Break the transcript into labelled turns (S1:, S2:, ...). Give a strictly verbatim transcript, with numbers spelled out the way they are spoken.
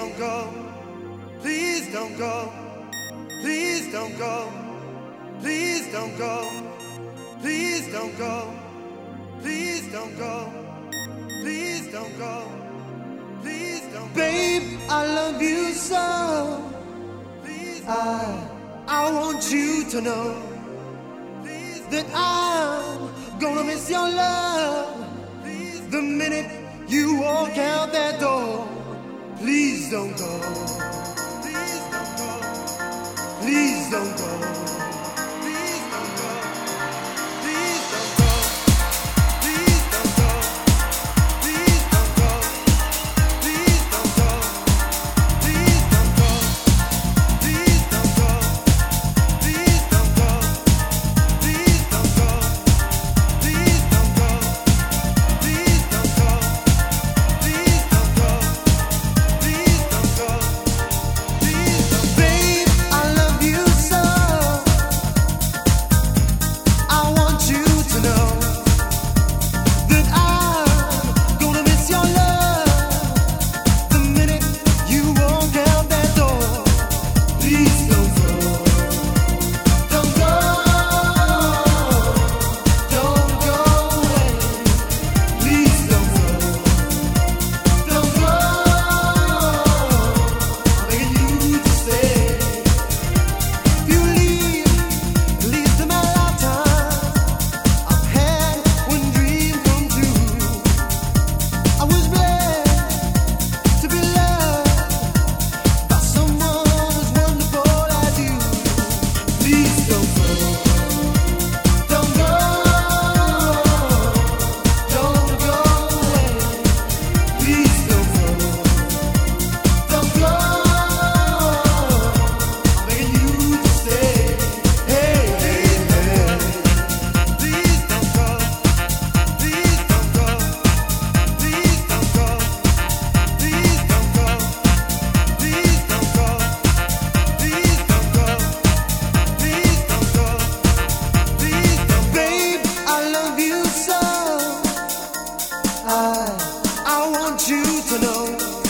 S1: don't go. Please don't go. Please don't go. Please don't go. Please don't go. Please don't go. Please don't go. Please don't go. Babe, I love you so. Please I, I want you to know Please that I'm gonna miss your love. Please the minute you walk out that door. Please don't go. Please don't go. Please don't go. Please don't go. Please don't go. Please don't go. Please don't go. Please don't go. Please don't go. Please don't go. Please don't go. Please don't go. Please don't go. Please don't go. Please don't go. Please don't go. Please don't. Babe, I love you so. I want you to know that I'm gonna miss your love the minute you walk out that door. Please don't go. Don't go. Don't go away. Please don't go. Don't go. I'm begging you to stay. If you leave, it leads to my lifetime. I've had one dream come true. I was blessed to be loved by someone as wonderful as you. Please don't go. Don't go. Don't go away. Please don't go. Don't go. I'm begging you to stay. Hey, hey, hey. Please don't go. Please don't go. Please don't go. Please don't go. Please don't go. Please don't go. Please don't go. Please don't. Babe, I love you so. I I want you to know